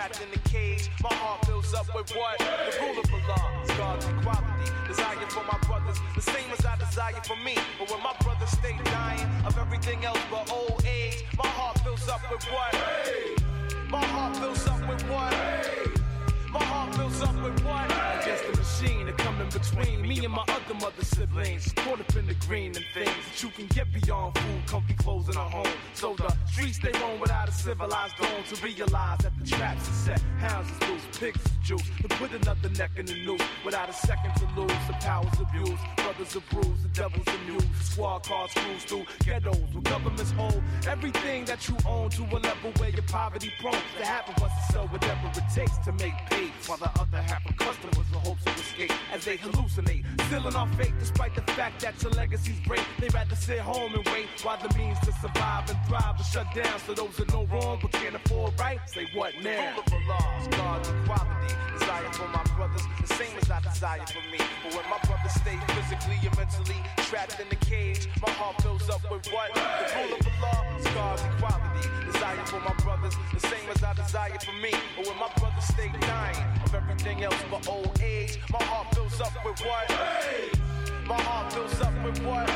trapped in the cage. My heart fills up with what? The rule of Allah, God's equality. Desire for my brothers, the same as I desire for me. But when my brothers stay dying of everything else but old age, my heart fills up with what? My heart fills up with what? My heart fills up with what? Against the machine that come in between me and my other mother siblings. Caught up in the green and things that you can get beyond food, comfy clothes, and a home. So the streets they roam without a civilized dome to realize that the traps are set. Hounds is loose, pigs is juice. To put another neck in the noose without a second to lose. The powers abused, brothers are bruised, the devil's amused. Squad cars cruise through ghettos where governments hold everything that you own to a level where you're poverty prone. The half of us to sell whatever it takes to make pay, while the other half of customers with hopes of escape as they hallucinate, still our fate despite the fact that your legacy's great. They rather sit home and wait while the means to survive and thrive are shut down. So those that know wrong but can't afford right, say what now? The rule of Allah, God's equality. Desire for my brothers, the same as I desire for me. But when my brothers stay physically and mentally trapped in the cage, my heart fills up with what? The rule of Allah, God's equality. Desire for my brothers, the same as I desire for me. But when my brothers stay dying of everything else but old age, my heart fills up with what? My heart fills up with what?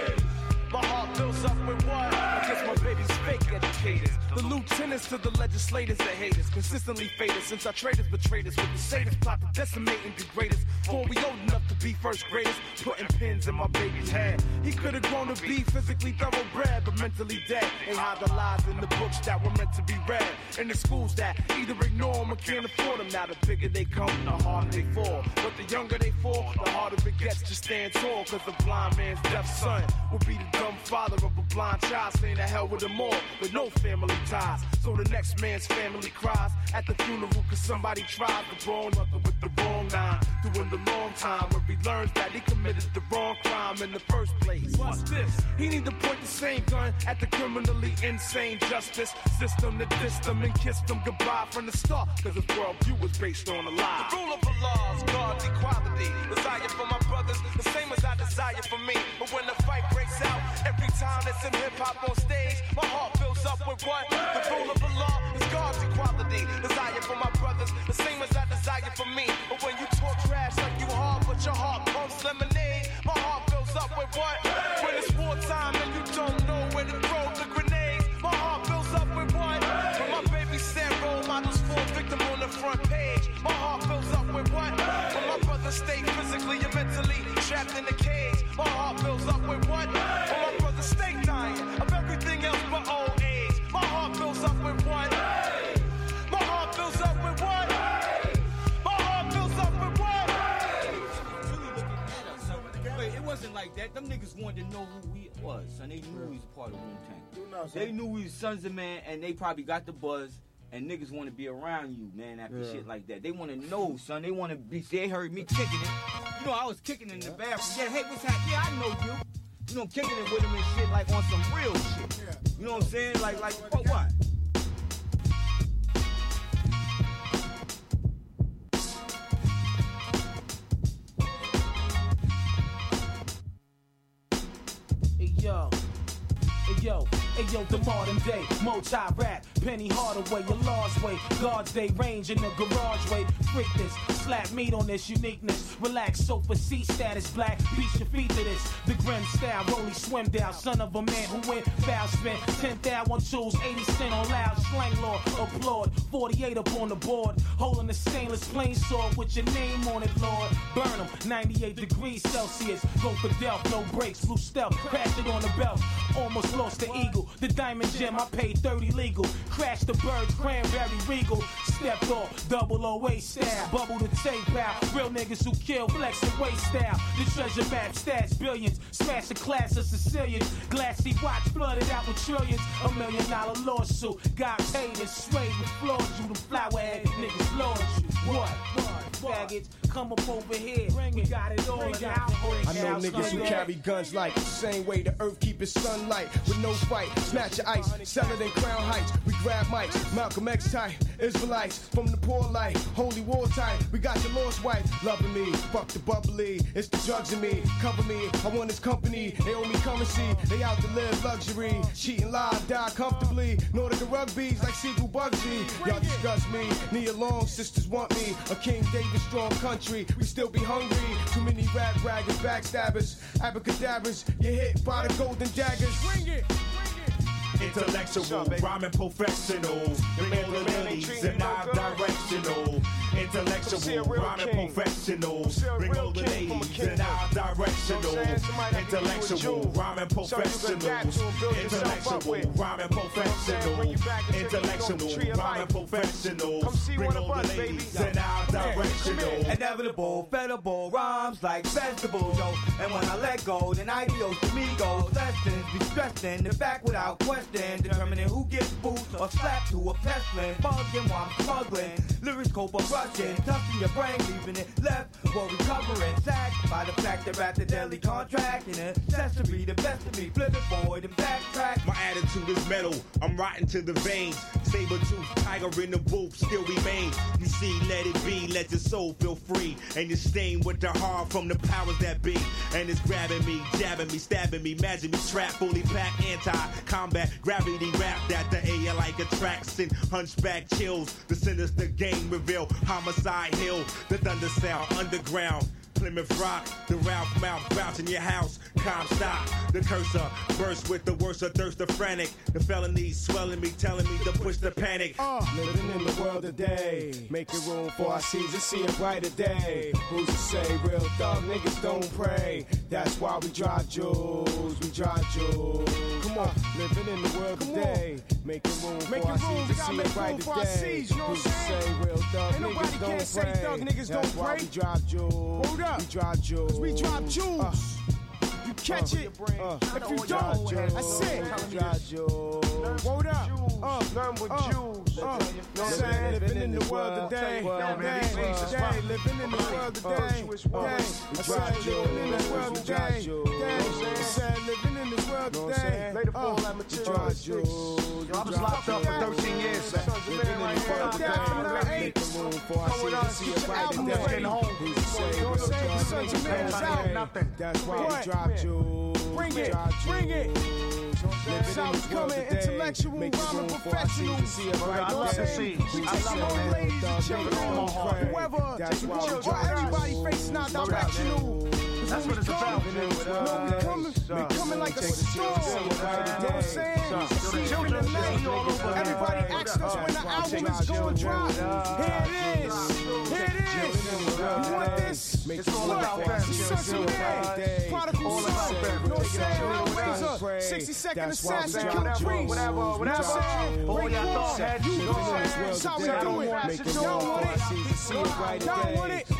My heart fills up with what? I guess my baby's fake educators. The lieutenants to the legislators, the haters. Consistently faded since our traitors betrayed us. With the sadist plot to decimate and degrade us. Before we old enough to be first graders. Putting pins in my baby's head. He could have grown to be physically thoroughbred, but mentally dead. Ain't hide the lies in the books that were meant to be read. In the schools that either ignore them or can't afford them. Now the bigger they come, the harder they fall. But the younger they fall, the harder it gets to stand tall. Cause the blind man's deaf son will be the dumb father of a blind child, saying the hell with them all, with no family ties. So the next man's family cries at the funeral cause somebody tried the wrong mother with the wrong line. Doing the long time where he learns that he committed the wrong crime in the first place. What's this? He need to point the same gun at the criminally insane justice system that dissed them and kissed them goodbye from the start. Cause his worldview was based on a lie. The rule of Allah is God's equality. Desire for my brothers, the same as I desire for me. But when the fight breaks out, every time it's in hip-hop on stage, my heart fills up with what? The rule of Allah is God's equality. Desire for my brothers, the same as I desire for me. But when you talk trash like you hard, but your heart pumps lemonade, my heart fills up with what? When it's wartime and you don't know where to throw the grenades, my heart fills up with what? When my baby said role models fall victim on the front page, my heart fills up with what? When my brothers stay physically and mentally trapped in the cage, my heart fills up with what? When my brothers stay dying of everything else but old age, my heart fills up with what? My heart fills up with what? My heart fills up with what? Wait, it wasn't like that. Them niggas wanted to know who we was, son. They knew we was part of Wu-Tang. They knew we was Sons of Man, and they probably got the buzz. And niggas want to be around you, man, after shit like that. They want to know, son. They want to be. They heard me kicking it. You know, I was kicking in the bathroom. Yeah, hey, what's happening? Yeah, I know you. You know, kicking it with him and shit, like on some real shit. You know what I'm saying? Like, what? Hey yo, the modern day, multi-rap, Penny Hardaway, your large way, God's Day range in the garage way, freak this, slap meat on this uniqueness, relax, sofa seat status, black, beat your feet to this, the grim style, rolly swim down, son of a man who went foul spin, 10,000 on tools, 80 cent on loud, slang law, applaud, 48 up on the board, holding a stainless plain sword with your name on it, Lord, burn them, 98 degrees Celsius, go for Delph, no brakes, blue stealth, crash it on the belt, almost lost the eagle, the diamond gem, I paid 30 legal, crashed the birds, cranberry regal, stepped off, 008 style, bubble the tape out, real niggas who kill, flex and waste style, the treasure map, stats, billions, smash the class of Sicilians, glassy watch flooded out with trillions, $1 million lawsuit, got paid and swayed and floored you, the flowerhead niggas lord you, what? Faggots, come up over here, we got it all now. I know niggas who carry guns like the same way the earth keep its sunlight with no fight, snatch your ice, sell it in Crown Heights, we grab mics, Malcolm X type, Israelites from the poor life, holy war type. We got your lost wife loving me. Fuck the bubbly, it's the drugs in me. Cover me, I want his company. They owe me currency, they out to live luxury. Cheating live, die comfortably. Nordic rugby's like Seagull Bugsy. Y'all disgust me, Nia Long, sisters want me. A King David strong country, we still be hungry. Too many rap braggers, backstabbers, abracadabras. You hit by the golden daggers. Bring it. Intellectual, rhyming professional. Bring all the lilies and I'm directional. Intellectual, rhyming professional. Bring all the ladies and I'm directional. Intellectual, rhyming professionals. Intellectual, rhyming professional. Intellectual, rhyming professionals. Bring all the ladies and I'm directional. Inevitable, fedible, rhymes like vegetables, yo. And when I let go, then ideals to me go. Lessons be stressing, the back without question. Determining who gets boost or slapped to a pestilence. Bugging while I'm smuggling. Lyrics cope or rushing. Touching your brain, leaving it left for recovering. Sacked by the fact that rap the daily contract. And accessory, the best of me. Flip it forward and backtrack. My attitude is metal, I'm rotten to the veins. Saber-tooth tiger in the booth still remains. You see, let it be, let your soul feel free. And you're stained with the heart from the powers that be. And it's grabbing me, jabbing me, stabbing me, imagine me trapped, fully packed, anti-combat. Gravity wrapped at the air like attraction. Hunchback chills, the sinister game reveal. Homicide hill, the thunder sound underground. Plymouth Rock, the Ralph Mouth bounce in your house. Calm stop, the cursor burst with the worst of thirst, the frantic. The felonies swelling me, telling me to push the panic. Living in the world today, making room for our seasons, see a brighter day. Who's to say real thug niggas don't pray? That's why we drive jewels, we drive jewels. Come on, living in the world today, making room for our seasons, see a brighter day. Who's to say real thug niggas don't pray? That's why we drive jewels. We drive jewels. We drive jewels. You catch it. If you don't, I said. Word up. None but Jews. Living in the world today. Living in the world today. I said living in the world today. I said living in this world today. Later fall that material. Yo, I was locked up for 13 years. Sons of man right here. Come with us. Get your album getting home. You know what I'm saying? The Sons of Man is out. Nothing. That's why we drive jewels. Bring it. Bring it. Sounds coming, intellectual, rhyming professionals. I love to see. I love ladies and children, whoever. Everybody facing our directional. That's what it's about. We coming like a storm. You know what I'm saying? Children tonight. Everybody asks us when the album is going to drop. Here it is. Here it is. You want this? It's all about family. Sons of Man. Prodigal son. You know what I'm saying? Razor. 60-second assassin. Kill trees. Whatever. All y'all thought heads. You know that's how we do it. Y'all want it? Y'all want it?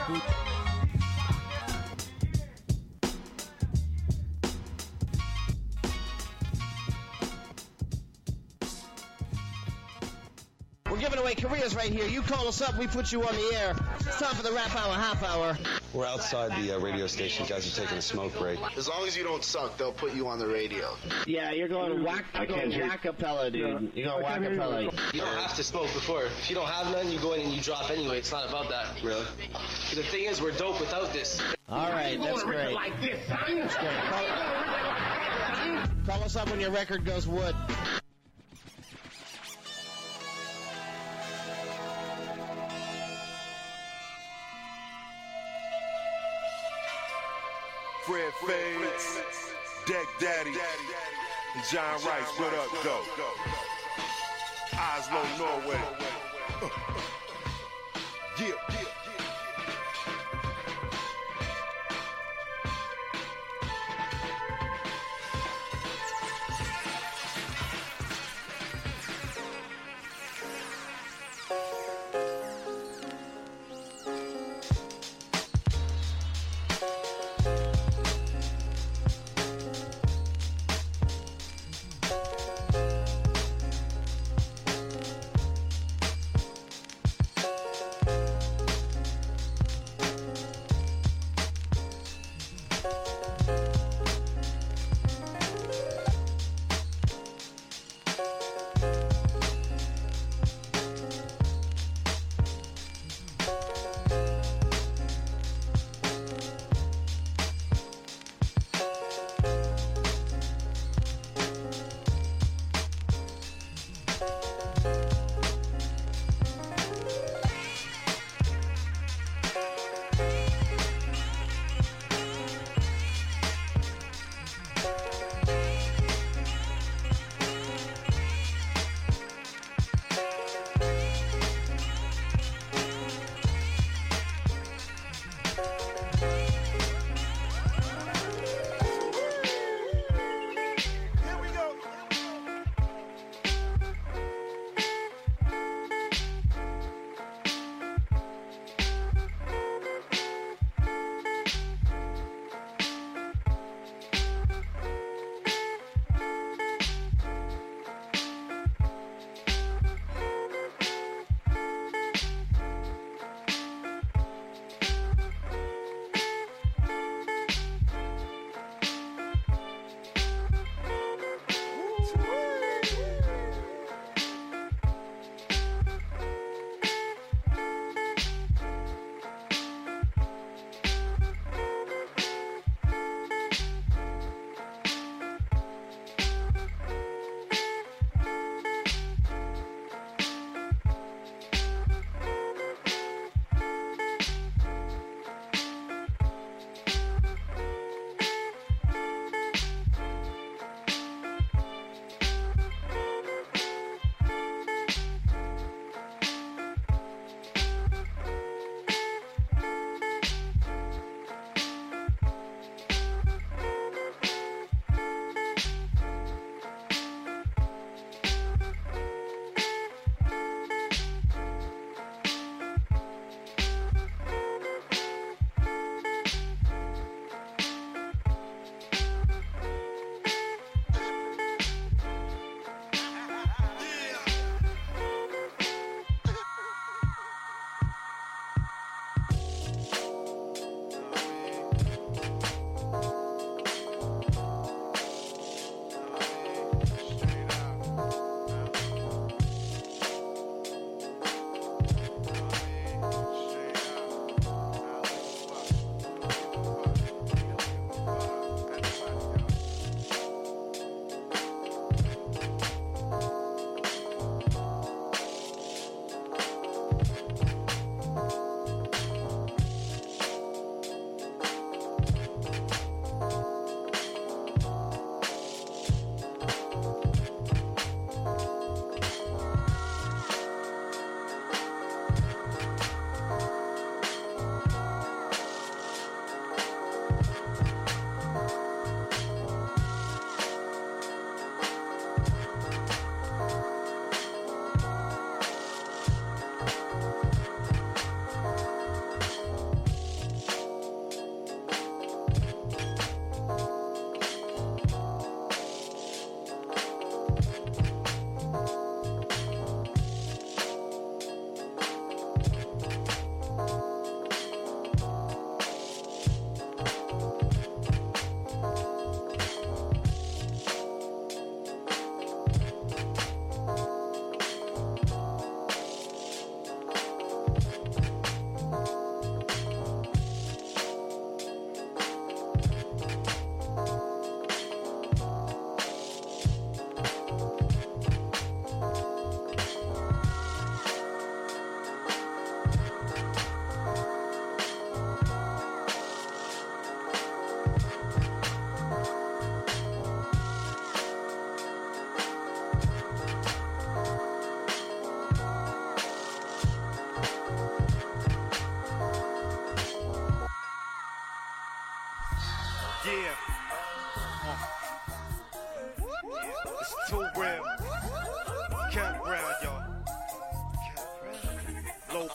We're giving away careers right here. You call us up, we put you on the air. It's time for the Rap Hour half hour. We're outside the radio station. Guys are taking a smoke break. As long as you don't suck, they'll put you on the radio. Yeah, you're going whack-a-pella, dude. You're going whack-a-pella. You don't have to smoke before. If you don't have none, you go in and you drop anyway. It's not about that. Really? The thing is, we're dope without this. All right, that's great. That's great. Call us up when your record goes wood. Fred Fades, Deck Daddy, and John Rice. What up, go? Oslo, Norway. Yeah.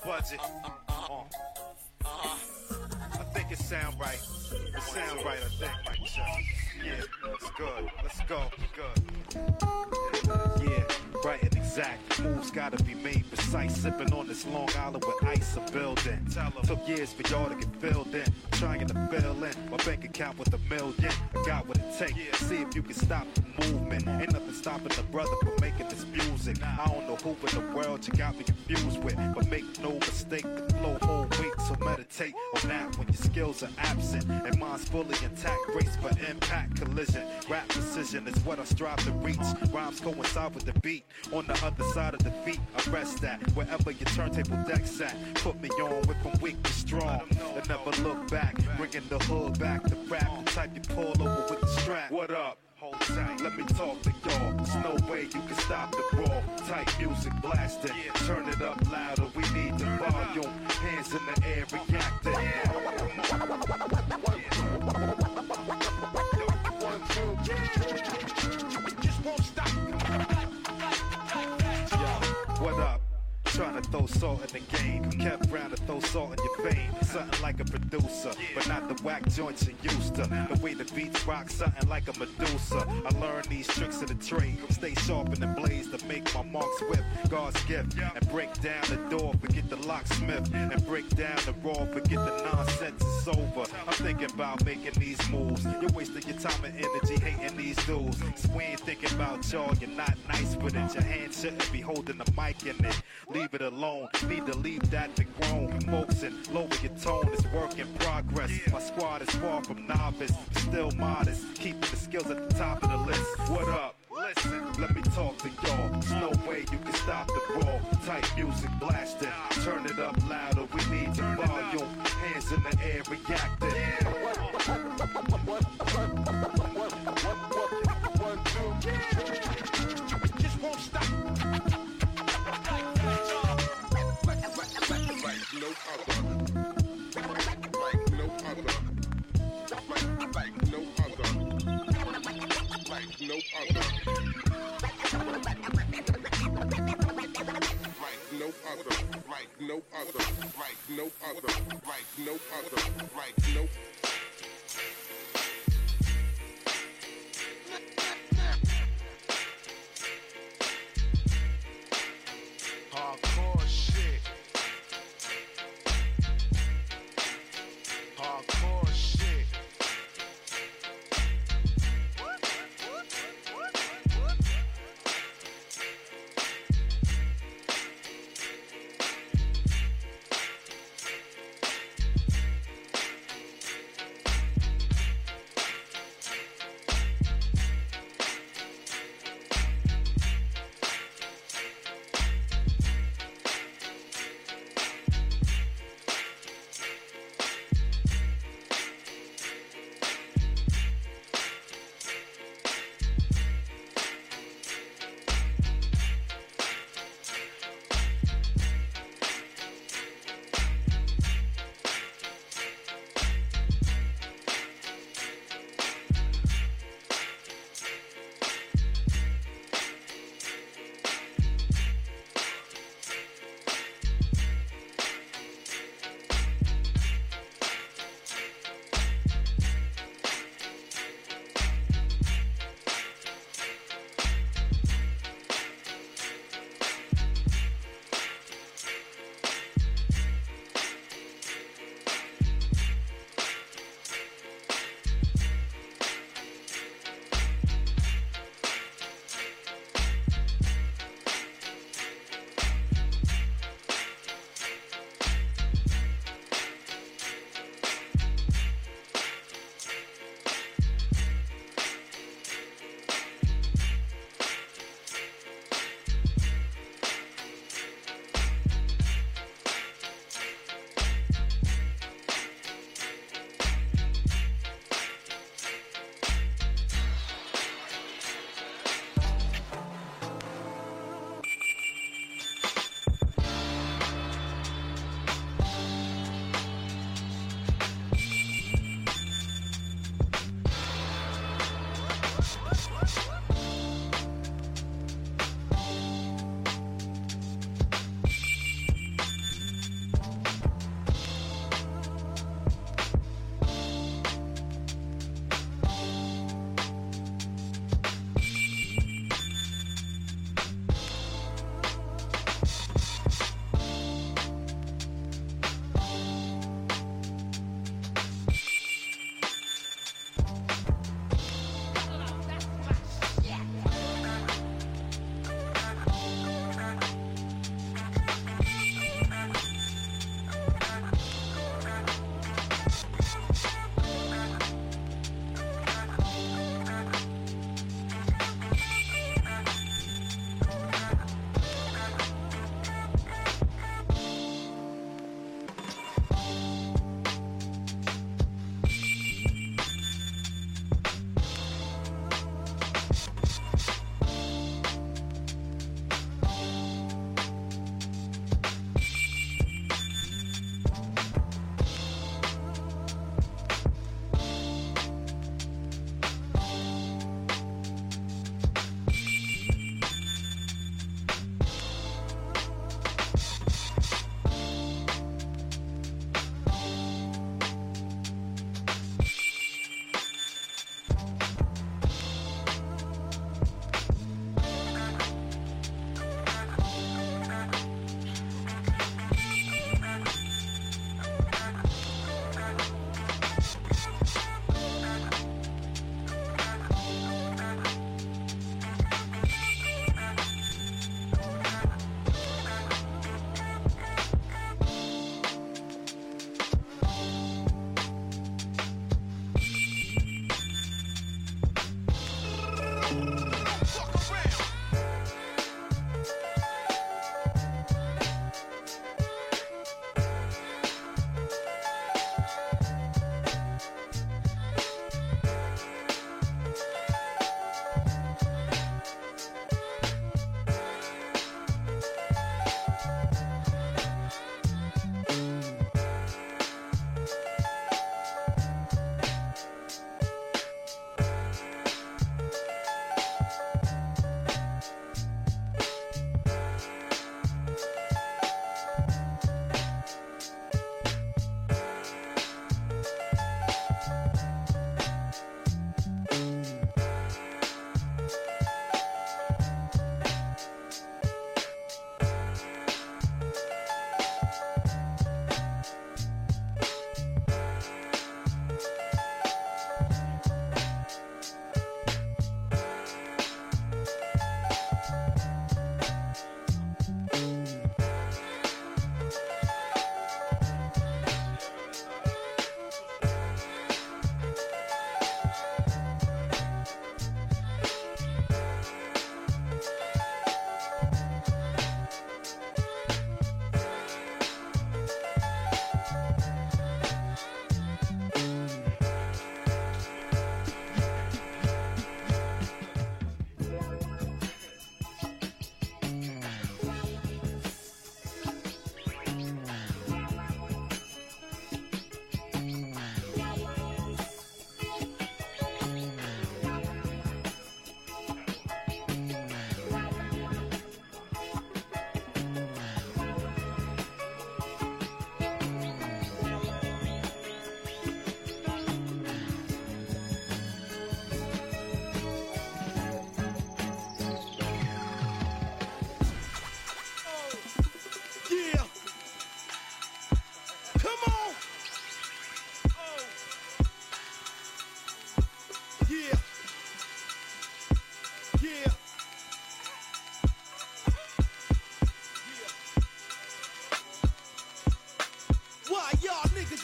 budget. I think it sound right. It sound right, I think, Mike Chuck. Yeah, it's good. Let's go. Good. Yeah, right and exact. Moves gotta be made precise. Sipping on this Long Island with ice a building. Took years for y'all to get filled in. Trying to fill in my bank account with $1 million. I got what it takes. See if you can stop the movement. Ain't nothing stopping the brother from making this music. I don't know who in the world you got me confused with, but make no mistake, the flow whole week. So meditate on that when your skills are absent and mine's fully intact. Race for impact, collision. Rap precision is what I strive to reach. Rhymes coincide with the beat. On the other side of the feet, I rest at wherever your turntable deck's at. Put me on with from weak to strong. And never look back, bringing the hood back to rap. The type you pull over with the strap. What up? Hold tight, let me talk to y'all. There's no way you can stop the raw. Tight music blasting, turn it up louder. We need the volume. Hands in the air, reacting. Just won't stop. Yo, what up? Trying to throw salt in the game. Kept round to throw salt in your vein. Something like a producer, but not the whack joints you used to. The way the beats rock, something like a Medusa. I learned these tricks of the trade. Stay sharp in the blaze to make my mark swift. God's gift. And break down the door, forget the locksmith. And break down the raw, forget the nonsense, it's over. I'm thinking about making these moves. You're wasting your time and energy hating these dudes. So we ain't thinking about y'all, you're not nice with it. Your hand shouldn't be holding the mic in it. Leave it alone, need to leave that to grown folks and lower your tone. It's work in progress. My squad is far from novice, still modest, keeping the skills at the top of the list. What up? Listen, let me talk to y'all. There's no way you can stop the raw. Tight music blasting, turn it up louder. We need the volume. Hands in the air, reacting. 1, 2, just won't stop. No other, like no other, like no other, like no other, like no other, like no other, like no other, like no other, like no. Hardcore shit. Hardcore shit.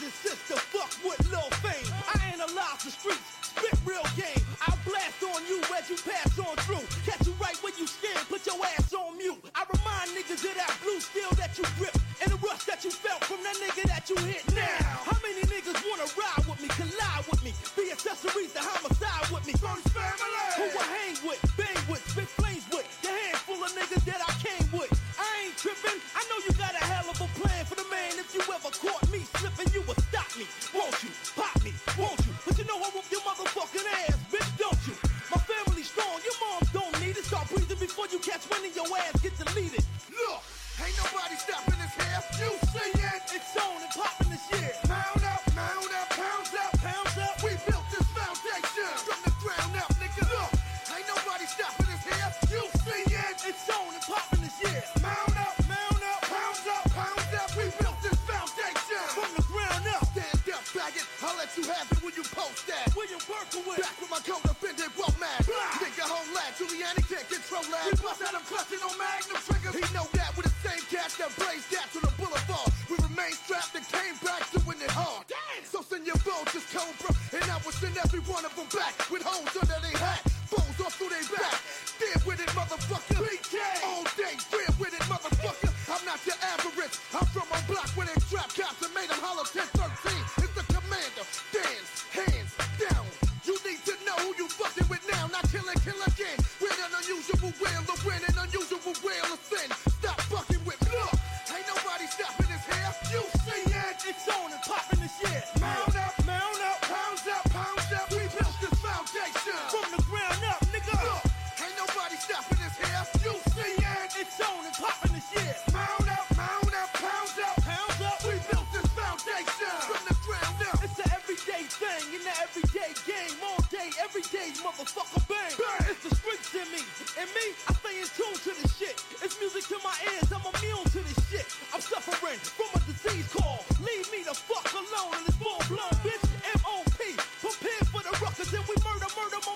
and sister, fuck with Lil Fame. I analyze the streets, spit real game. I'll blast on you as you pass on through. Catch you right when you stand, put your ass on mute. I remind niggas of that blue steel that you grip and the rush that you felt from that nigga that you hit now. How many niggas wanna ride with me, collide with me, be accessories to homicide with me? First family, who I hang with, bang with, spit flames with, the handful of niggas that I came with. I ain't tripping, I know you got a hell of a plan for the man. If you ever caught me slipping, you would stop me, won't you? Pop me, won't you? But you know I whoop your motherfucking ass, bitch, don't you? My family's strong, your mom don't need it. Start breathing before you catch wind and your ass get deleted. Look, ain't nobody stopping us here. You see it, it's on and popping this year. Mount up, pounds up, pounds up. We built this foundation from the ground up, nigga. Look, ain't nobody stopping us here. You see it, it's on and popping this year. Mount up, pounds up. We built this foundation from the ground up. Stand up, faggot. I'll let you have it when you post that. William Berkowitz, back with my code offended, won't mad. Nigga, whole lad, Giuliani can't control that. We bust out him clutching on magnum triggers. He know that with the same cats that blaze gaps on the boulevard. We remain strapped and came back doing it hard. Damn. So send your vultures, Cobra, and I will send every one of them back with holes under their hat, bows off through their back. Deal with it, motherfucker. BK. All day, deal with it, motherfucker. I'm not your average. I'm from a block where they trap cops and made them hollow 1013. It's the commander. Dance, hands down. You need to know who you fucking with now. Not kill again. With an unusual will to win, an unusual will to sin. Stop fucking with me. Look, ain't nobody stopping us here. You see it, it's on and popping this year. Mount up, pounds up. We built this foundation from the ground up, nigga. Look, ain't nobody stopping us here. You see it, it's on and popping this year. Mount up, pounds up. We built this foundation from the ground up. It's the everyday thing in the everyday game. All day, every day, motherfucker bang. It's the streets in me. And me, I stay in tune to this shit. It's music to my ears, I'm immune to this shit. I'm suffering from a disease called leave me the fuck alone. And it's full-blown, bitch, M.O.P. Prepare for the ruckus and we murder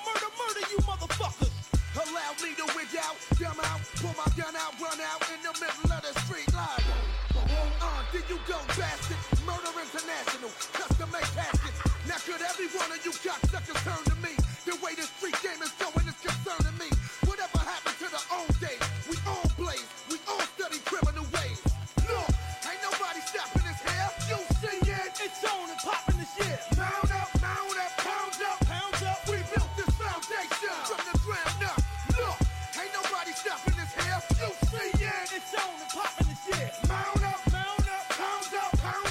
you motherfuckers. Allow me to wig out, dumb out, pull my gun out, run out in the middle of the street line. Did you go bastard? Murder International, custom made caskets. Now could every one of you cocksuckers turn to me? The way the street game is going is concerning me. Whatever happened to the old days? We all blaze, we all study criminal ways. Look, ain't nobody stopping us here. You see it, it's on and popping this year. Mount up, pounds up. We built this foundation from the ground up. Look, ain't nobody stopping us here. You see it, it's on and popping this year. Mount up, pounds up.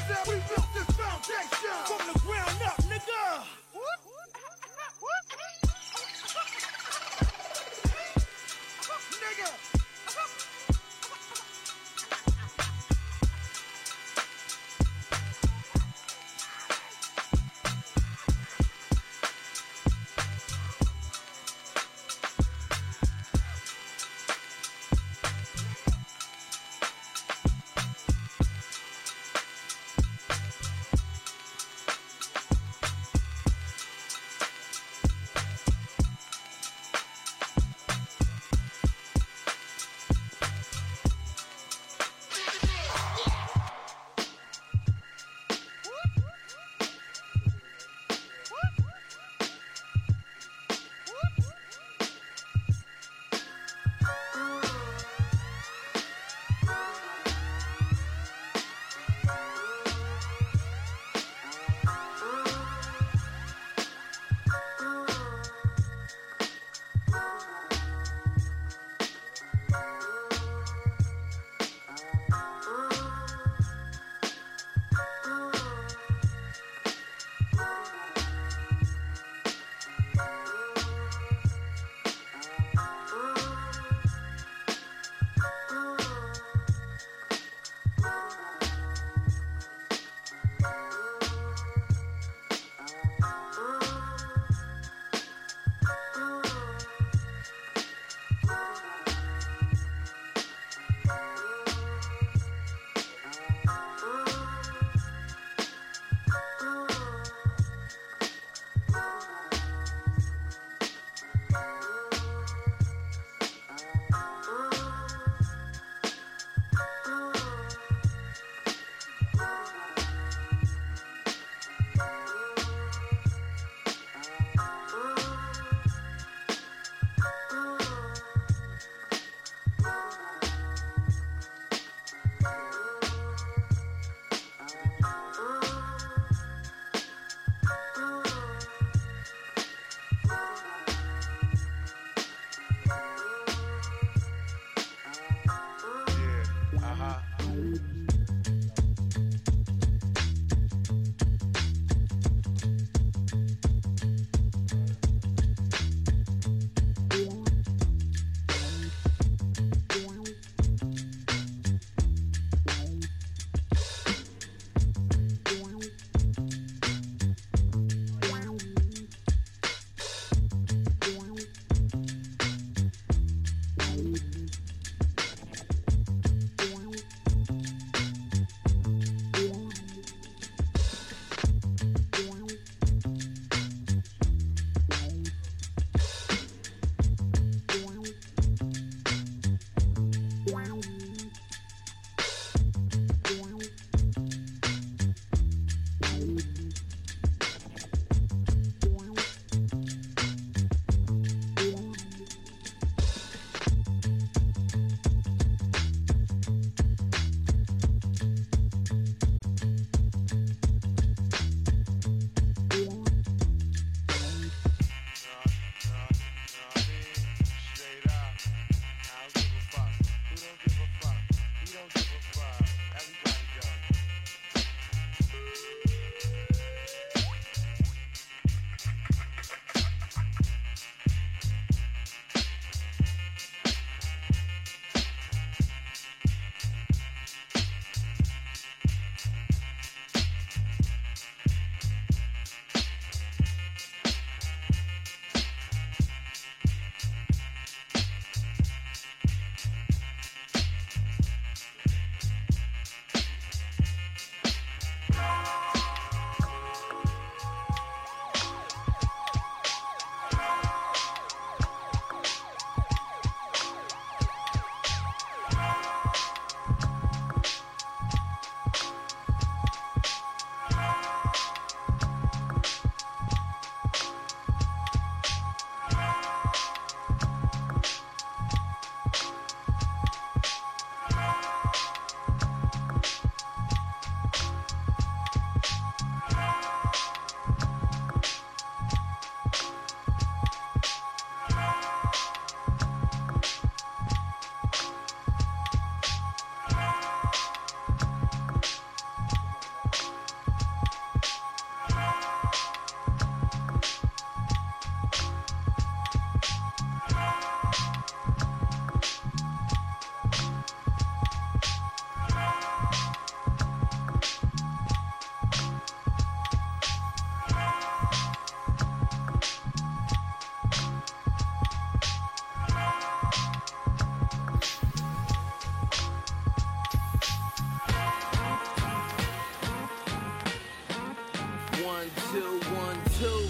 2.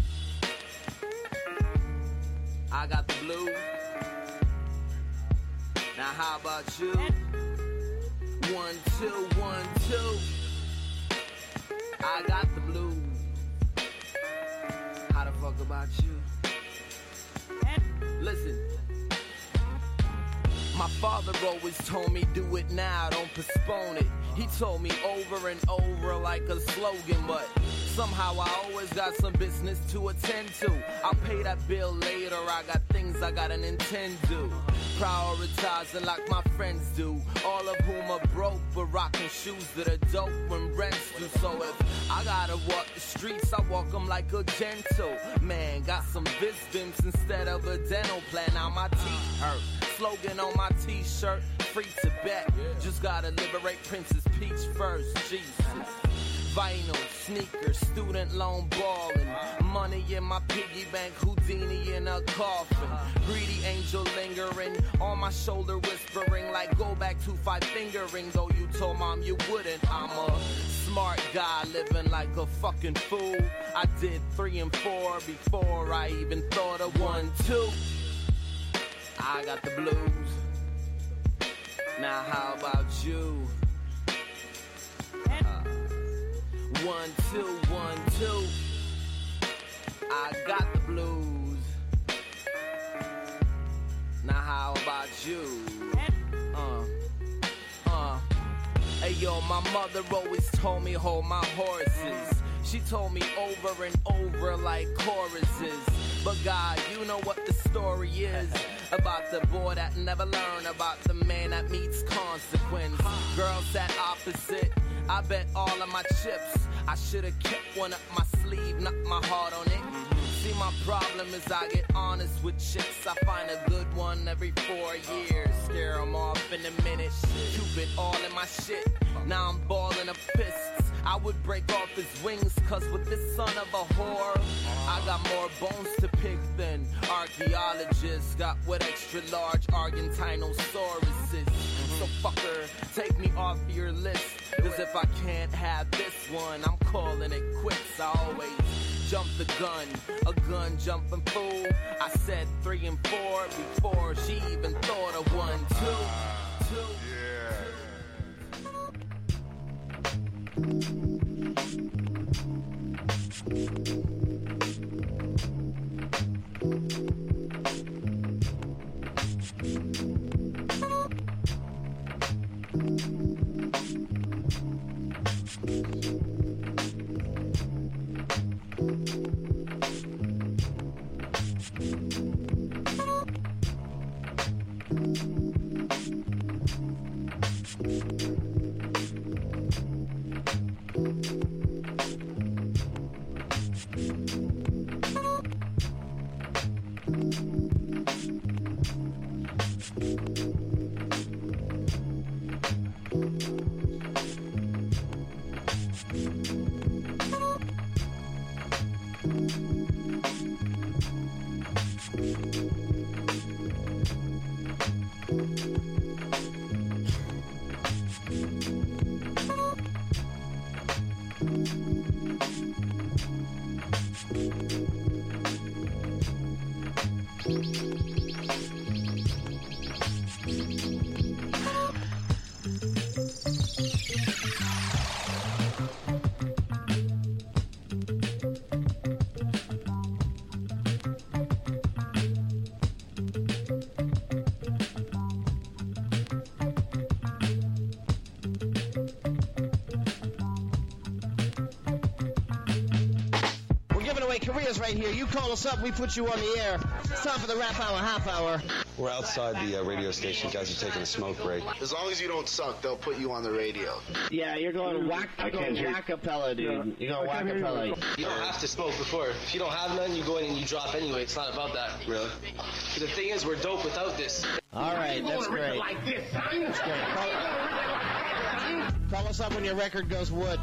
I got the blues. Now how about you? 1, 2, 1, 2. I got the blues. How the fuck about you? Listen. My father always told me do it now, don't postpone it. He told me over and over like a slogan, but somehow I always got some business to attend to. I'll pay that bill later, I got things I gotta intend to. Prioritizing like my friends do, all of whom are broke but rocking shoes that are dope when rents do. So if I gotta walk the streets, I walk them like a gentleman. Got some Visvims instead of a dental plan. Now my teeth hurt. Slogan on my t-shirt, free Tibet. Just gotta liberate Princess Peach first, Jesus. Vinyl, sneakers, student loan ballin'. Money in my piggy bank, Houdini in a coffin. Greedy angel lingering on my shoulder, whispering like go back to 5 fingering. Though you told mom you wouldn't. I'm a smart guy living like a fucking fool. I did 3 and 4 before I even thought of 1, 2. I got the blues. Now how about you? 1, 2, 1, 2. I got the blues. Now how about you? Hey yo, my mother always told me hold my horses. She told me over and over like choruses. But God, you know what the story is about the boy that never learned, about the man that meets consequence. Girl sat opposite, I bet all of my chips. I should've kept one up my sleeve, not my heart on it. See, my problem is I get honest with chicks. I find a good one every 4 years. Scare them off in a minute. Cupid all in my shit. Now I'm balling up fists. I would break off his wings, cause with this son of a whore, I got more bones to pick than archaeologists got with extra large Argentinosauruses. So fucker, take me off your list, cause if I can't have this one, I'm calling it quits. I always jump the gun, a gun jumping fool. I said 3 and 4 before she even thought of 1, 2. Careers right here. You call us up, we put you on the air. It's time for the Rap Hour half hour. We're outside the radio station. Guys are taking a smoke break. As long as you don't suck, they'll put you on the radio. Yeah, you're going whack-a-pella, dude. You're going whack-a-pella. You don't have to smoke before. If you don't have none, you go in and you drop anyway. It's not about that. Really? The thing is, we're dope without this. All right, that's great. Like this, son. That's great. Call us up when your record goes wood.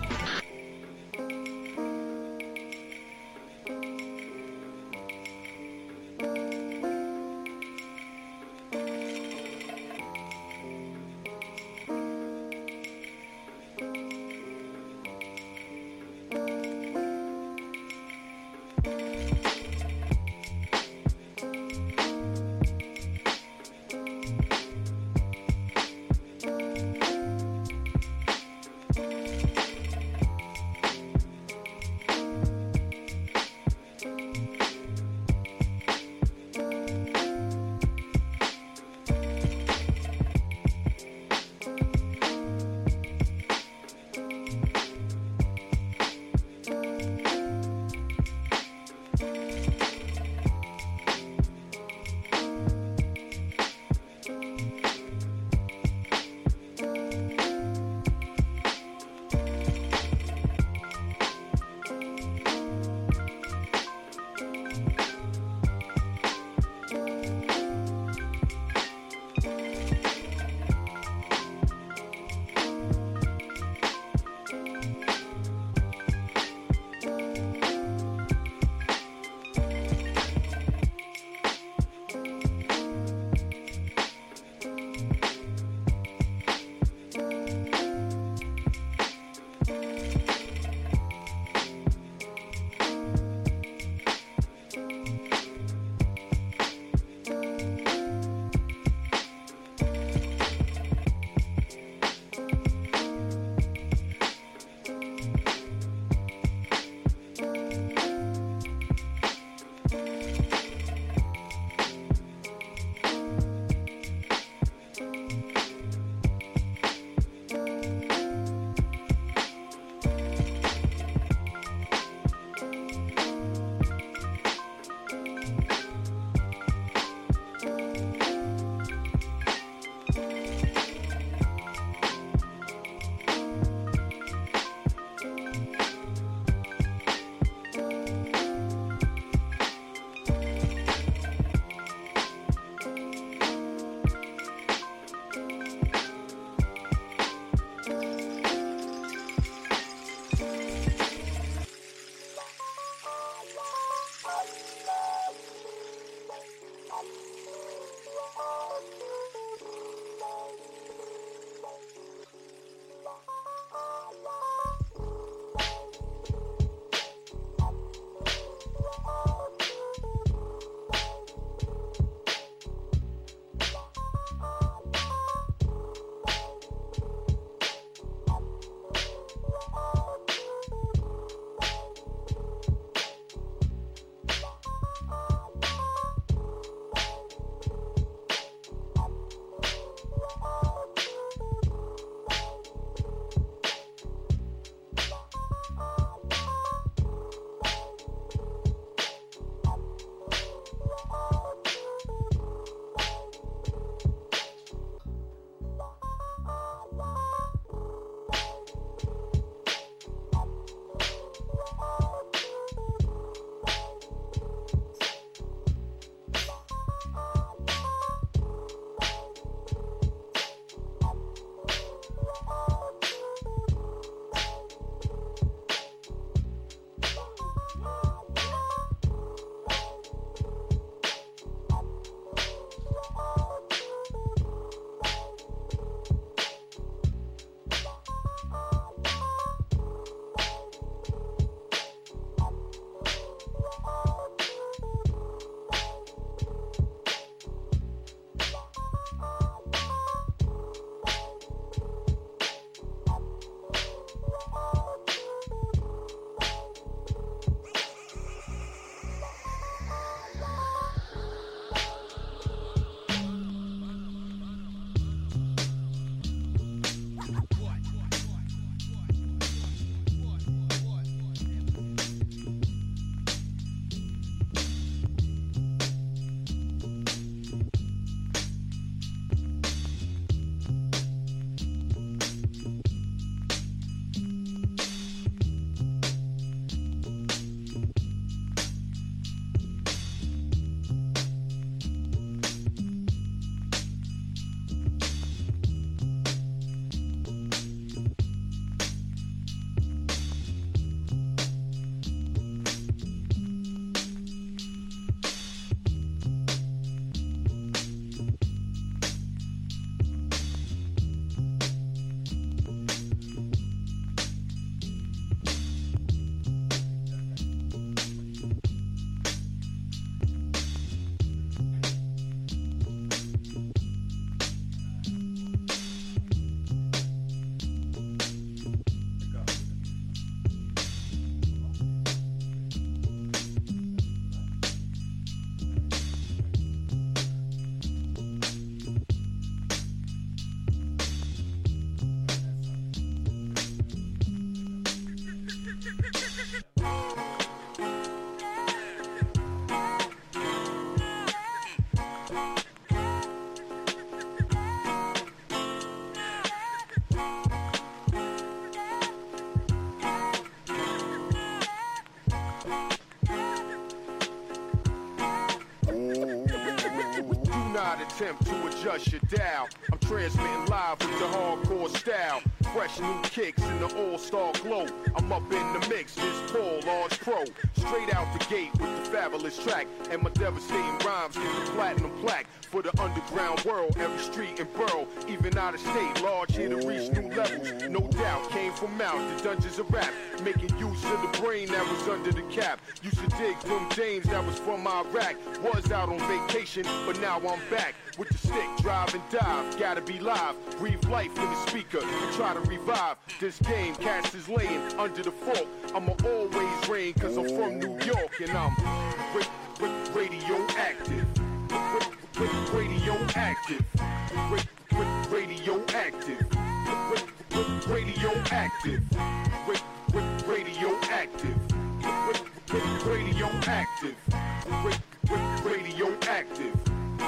attempt to adjust your dial. I'm transmitting live with the hardcore style. Fresh new kicks in the all-star glow. I'm up in the mix, this tall, large pro. Straight out the gate with the fabulous track. And my devastating rhymes get the platinum plaque. For the underground world, every street and borough. Even out of state, large here to reach new levels. No doubt, came from out the dungeons of rap. Making use of the brain that was under the cap. Used to dig them dames that was from Iraq. Was out on vacation, but now I'm back. With the stick, drive and dive, gotta be live. Breathe life in the speaker and try to revive this game. Cats is laying under the fork. I'ma always reign, cause I'm from New York. And I'm radioactive. Radioactive. Radioactive. Radioactive. Radioactive. Radioactive. Radioactive.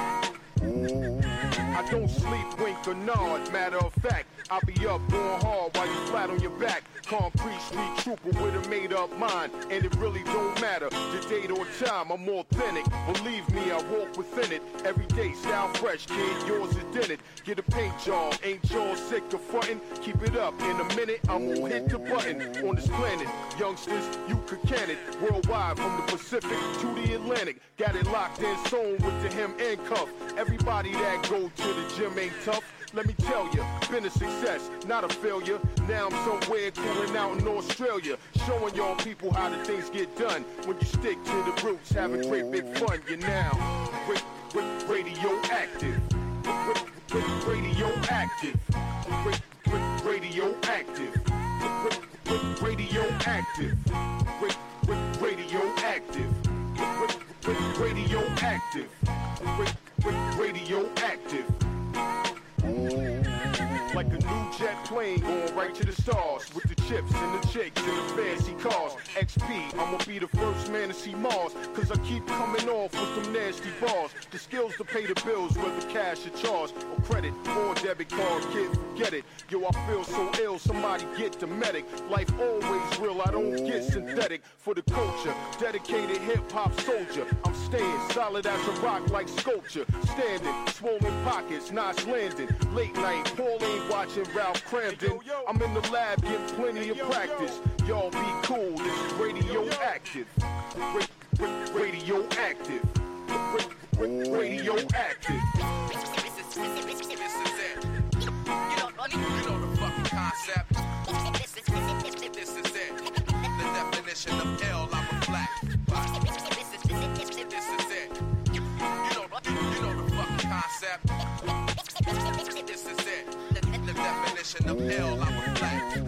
I don't sleep, wink, or nod. Matter of fact, I'll be up going hard while you flat on your back. Concrete street trooper with a made-up mind, and it really don't matter the date or time. I'm authentic, believe me, I walk within it. Every day, style fresh, kid, yours is in it. Get a paint job, ain't y'all sick of frontin'? Keep it up, in a minute, I'm gonna hit the button. On this planet, youngsters, you could can it. Worldwide, from the Pacific to the Atlantic. Got it locked in stone with the hem and cuff. Everybody that go to the gym ain't tough. Let me tell you, been a success, not a failure. Now I'm somewhere cooling out in Australia, showing y'all people how the things get done. When you stick to the roots, having great big fun. You're now radioactive. Radioactive. Radioactive. Radioactive. Radioactive. Radioactive. Radioactive. Like a new jet plane going right to the stars. With the chips and the chicks and the fancy cars. XP, I'ma be the first man to see Mars. Cause I keep coming off with some nasty bars. The skills to pay the bills, whether cash or charge or credit or debit card, kid, forget it. Yo, I feel so ill, somebody get the medic. Life always real, I don't get synthetic. For the culture, dedicated hip-hop soldier. I'm staying solid as a rock like sculpture. Standing, swollen pockets, notch landing. Late night, Paul ain't watching Ralph Cramden. I'm in the lab, getting plenty of practice. Y'all be cool, this is radioactive. Radioactive. Radioactive. You know the fucking concept. This is it. The definition of L, I'm a black. This is it. You know the fucking concept. This is it. The definition of L, I'm a black.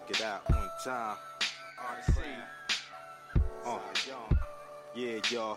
Check it out one time. Yeah, y'all.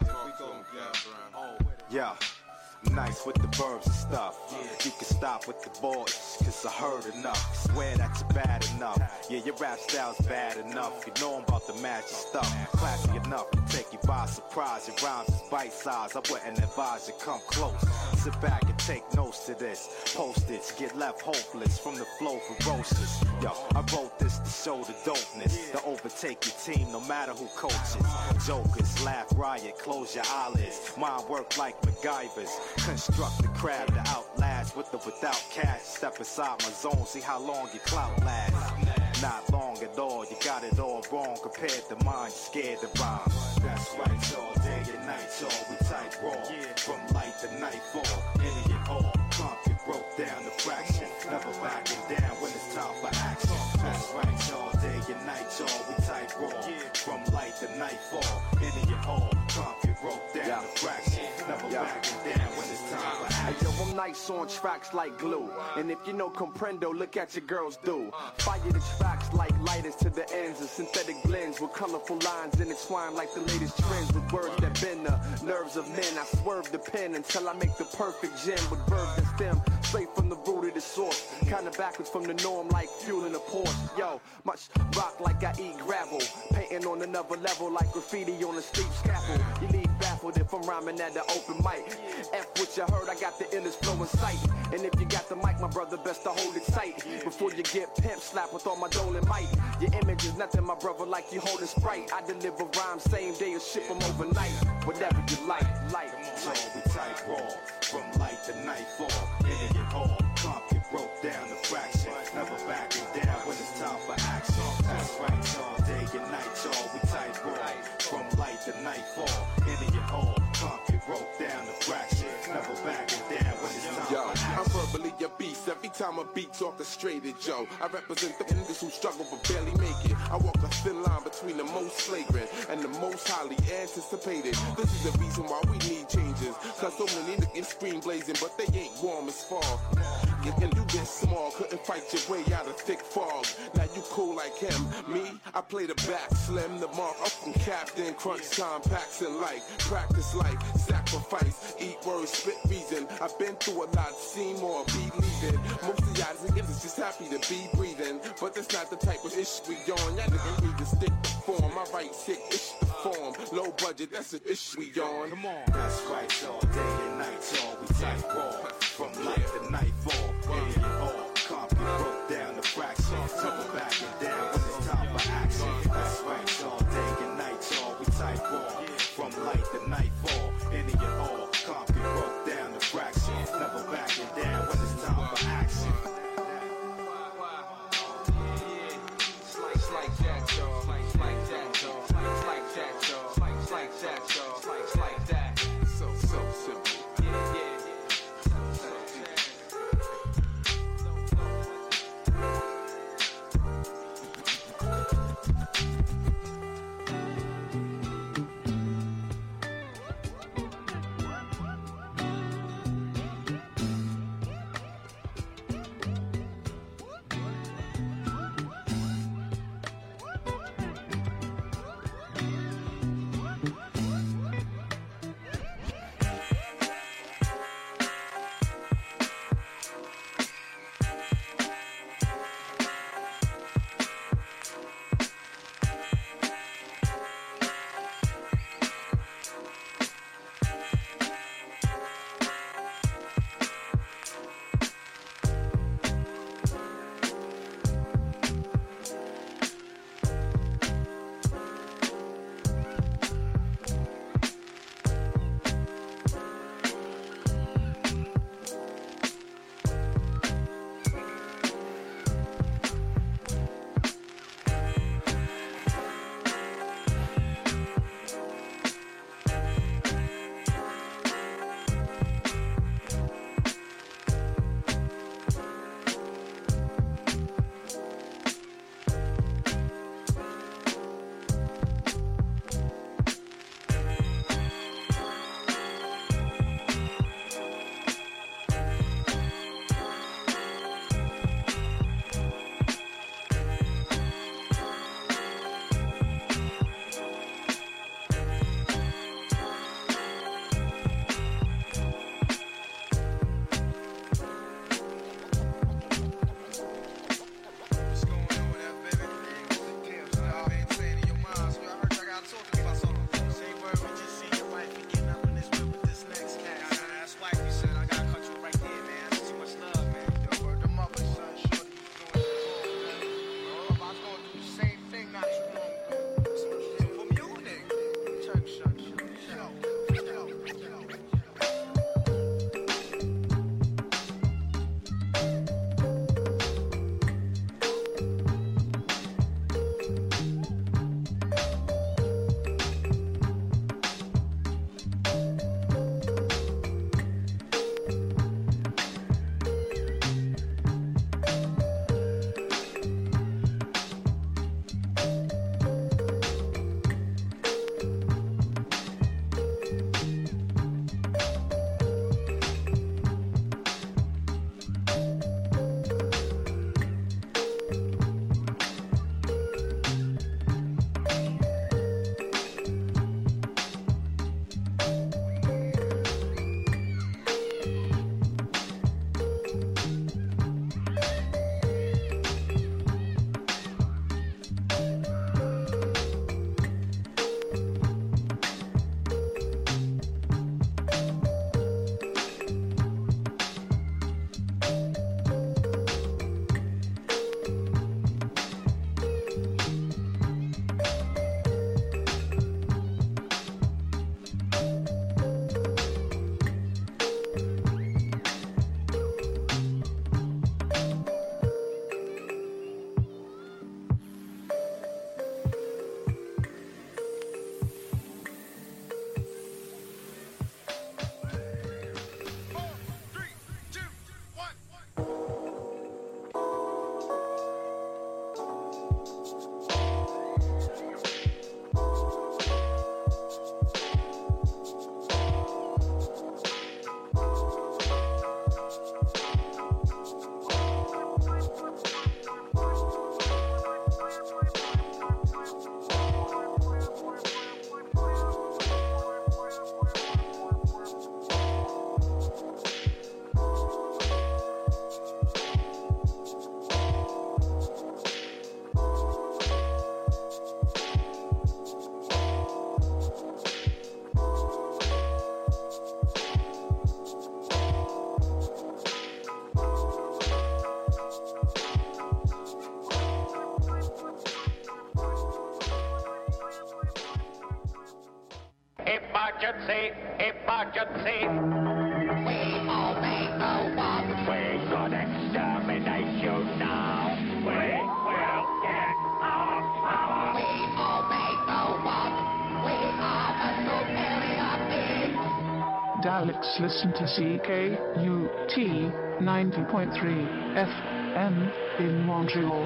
Yeah. Nice with the verbs and stuff. You can stop with the boys, cause I heard enough. Swear that you're bad enough. Yeah, your rap style's bad enough. You know I'm about the magic stuff. Classy enough to take you by surprise. Your rhymes is bite size. I wouldn't advise you come close. Sit back and take notes to this. Postage, get left hopeless from the flow ferocious. Yo, I wrote this to show the dopeness. To overtake your team no matter who coaches. Jokers, laugh, riot, close your eyelids. Mind work like MacGyver's. Construct the crowd to outlast with or without cash. Step inside my zone, see how long your clout lasts. Not long at all, you got it all wrong compared to mine. Scared to rhyme. That's right, all day and night, y'all. We tight raw. From light to nightfall. Any and all. Compton broke down the fraction. Never backing down when it's time for action. That's right, all day and night, y'all. We tight raw. From light to nightfall. Any and all. Compton broke down the fraction. Never backing down when it's time for action. Yo, I'm nice on tracks like glue. And if you know comprendo, look at your girls do. Fire the tracks like lighters to the ends of synthetic blends with colorful lines intertwined like the latest trends with words that bend the nerves of men. I swerve the pen until I make the perfect gem with verbs that stem straight from the root of the source. Kinda backwards from the norm like fuel in a Porsche. Yo, much rock like I eat gravel. Painting on another level like graffiti on a steep scaffold. You leave baffled if I'm rhyming at the open mic. F what you heard, I got the illest flow in sight. And if you got the mic, my brother, best to hold it tight. Before you get pimp slap with all my Dolan might. Your image is nothing, my brother, like you holding Sprite. I deliver rhymes same day and ship them overnight. Whatever you like. So we tight raw. From light to nightfall. Any and all. Compton broke down the fraction. Never backing down when it's time for action. That's right, all day and night, y'all. We tight raw. From light to nightfall. Any and all. Compton broke down the fraction. Never backing down when it's time for action. I'm verbally a beast. Every time a beat's orchestrated, yo. I represent the niggas who struggle but barely make it. I walk a thin line between the most flagrant and the most highly anticipated. This is the reason why we need changes. Cause so many niggas screen blazing, but they ain't warm as fall. And you get small, couldn't fight your way out of thick fog. Now you cool like him. Me, I play the back slim, the mark up from captain. Crunch time, packs and light. Practice like sacrifice. Eat words, spit reason. I've been through a lot, seen more, be leaving. Most of y'all niggas just happy to be breathing. But that's not the type of ish we on. Y'all niggas need to stick to form. I write sick ish to form. Low budget, that's the ish we on. Come on. That's right, all day and night, y'all. We tight raw. From light to nightfall. Any and all. Compton broke down the fraction. Never backing down when it's time for action. That's right, all day and night, y'all. We tight raw. From light to nightfall. Any and all. Compton broke down the fraction. Never backing down when it's time for action. It's like that, y'all. It's like that, y'all. It's like that, y'all. It's like that, y'all. It's like that. So simple. Yeah. emergency. We obey no one. We're gonna exterminate you now. We will get our power. We obey no one. We are the superior beings. Daleks listen to CKUT 90.3 FM in Montreal.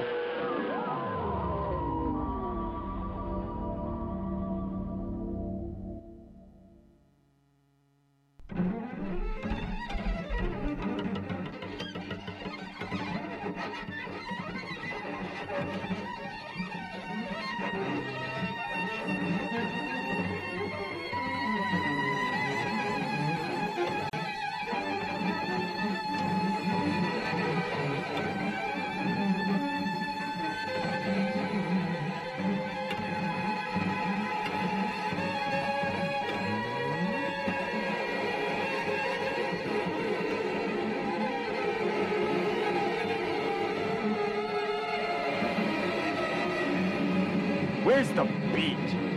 Where's the beat?